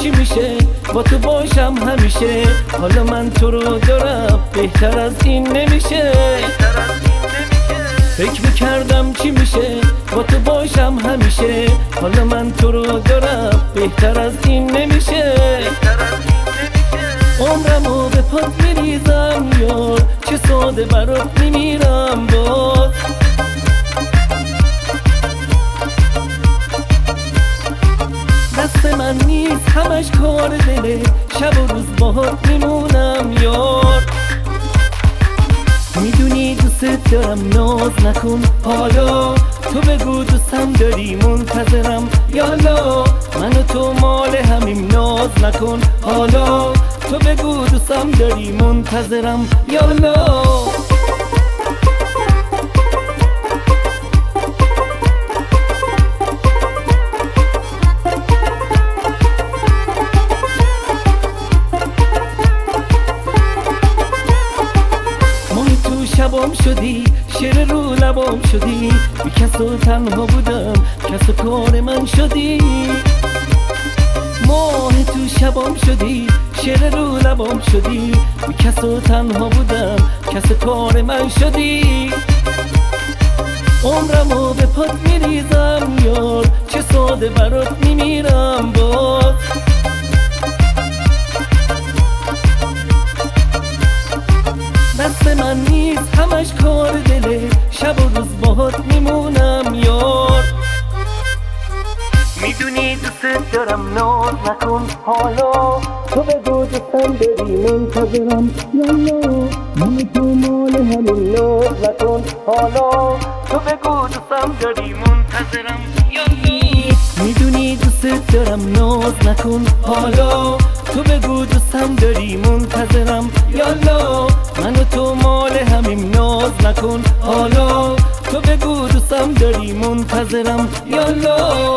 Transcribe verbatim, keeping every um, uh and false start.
چی میشه با تو باشم همیشه. حالا من تو رو دارم بهتر از این نمیشه. فکر میکردم چی میشه با تو باشم همیشه. حالا من تو رو دارم بهتر از این نمیشه. عمرمو به پات میریزم یار، چه ساده برات میمیرم باز. دست من نیست همش کار دله، شب و روز باهات میمونم یار. میدونی دوست دارم ناز نکن حالا، تو بگو دوستم داری منتظرم یالا. من و تو مال همیم ناز نکن حالا، تو بگو دوستم داری منتظرم یالا. شبام شدی شعر رو لبام شدی، بی کس و تنها بودم کس و کار من شدی. ماه تو شبام شدی شعر رو لبام شدی، بی کس و تنها بودم کس و کار من شدی. عمرمو به پات میریزم یار، چه ساده برات میمیرم باز. دست من نیست همش کار دله، شب و روز باهات میمونم یار. میدونی دوست دارم ناز نکن حالا، تو بگو دوستم داری منتظرم یالا. من تو مال همین ناز نکن حالا، تو بگو دوستم داری منتظرم یالا. میدونی دوست دارم ناز نکن حالا، تو بگو دوستم داری منتظرم یالا. من و تو مال همیم ناز نکن حالا، تو بگو دوستم داری منتظرم یالا.